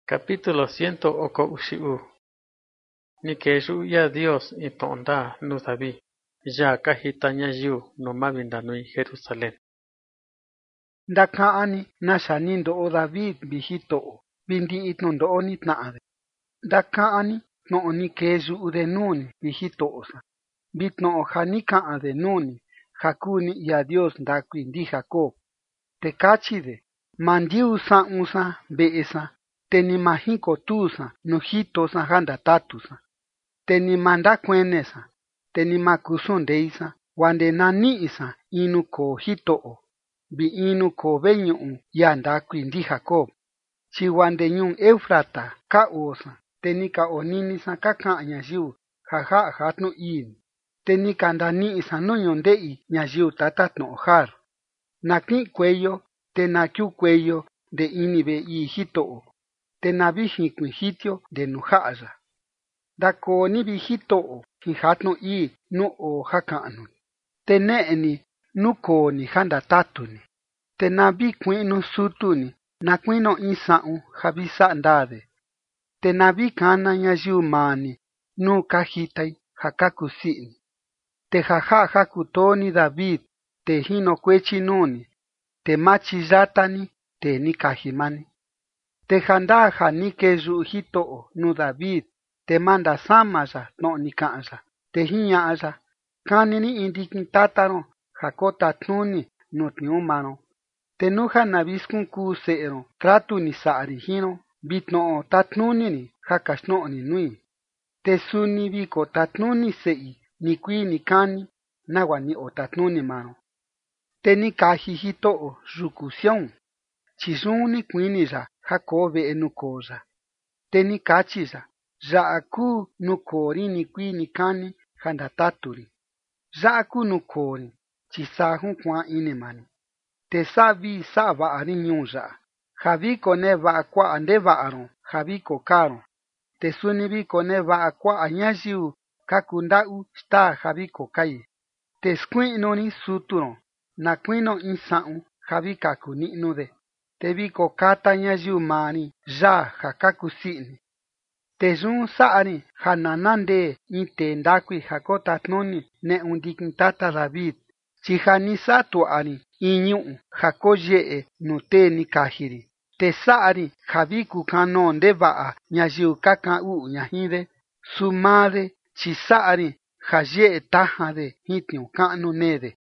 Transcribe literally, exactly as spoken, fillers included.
Capítulo ciento oko ushiu. Ni que ya Dios y tonda nu David. Ya kahitaña yu no mabinda nui Jerusalén. Ndakaani nashani ndo'o David bijito'o bindi itno ndo'o nitna'ade. Ndakaani tno'o ni keyu'ude nuni bijito'osa. Bitno'o ja nika'ade nuni ja kuni ia Dios ndakui ndi Jacob. Te kachide mandiu sa'unsa ve'esa te ni majinkotusa nu jitosa ja ndatatusa. Te ni mandakuenesa te ni makusondeisa wande nani'isa inu koo jito'o vi inu koo veñu'u ia ndakui ndi Jacob. Chi wande ñu'u Eufrata ka osa te ni ka oninisa ka ka'an ñayiu ja ja'a jatnu ini te ni ka ndani'isa nu ñunde'i ñayiu tatatno'o jar. Na ki'i kueyo te na kiukueyo nde ini ve'i jito'o te na vijikuin jitio nde nu ja'aya. Ndakoo ni vijito'o jin jatnu ii nu o ja ka'nu te ne'eni nu koo ni ja ndatatuni te na vikui'nu sutuni na kuino in sa'un ja vi sa'a ndade te na vikana ñayiu mani nu ka jitai ja ka kusi'ni te ja ja'a ja kutoo ni David te jinokuechi nuni te machiyatani te ni kaji mani. Te ja ndaa ja ni keyu'u jito'o nu David te manda samaya tno'o ni ka'anya te jiña'aya kani ni in ndikin tataron ja kotatnuni nu tniu maron. Te nu ja na viskunkuu se'eron tratu ni sa'ari jinron vitno'o tatnuni ni ja kaxtno'o ni nui. Te suni vi kotatnuni se'i ni kui ni kani nagua ni otatnuni maron. Te ni kaji jito'o yuku Sión chi yun ni kuini ya ja koo ve'e nu kooya. Te ni kachi ya ya'a kuu nu koori ni kui ni kani ja ndataturi. Ya'a kuu nu koori chi saa junkuaan ini mani. Te sa'a vi sa'a va'ari ñuu ya'a ja vi koneva'a kua'a ndeva'aron ja vi kokaron. Te suni vi koneva'a kua'a ñayiu ka kunda'u staa ja vi kokai. Te skui'nu ni suturon na kuino in sa'un ja vi kaku ni'nude. Te vi kokata ñayiu mani yaa ja ka kusi'ni. Te yun sa'ari ja na nandee in tee ndakui ja kotatnuni ne'un ndikin tata David chi ja ni sa'a tua'ari in ñu'u ja koye'e nu tee ni kajiri. Te sa'ari ja vi kukanoo ndeva'a ñayiu ka ka'an u'u ña jinde. Su maade chi sa'ari ja ye'e tajade jin tniu ka'nu nede.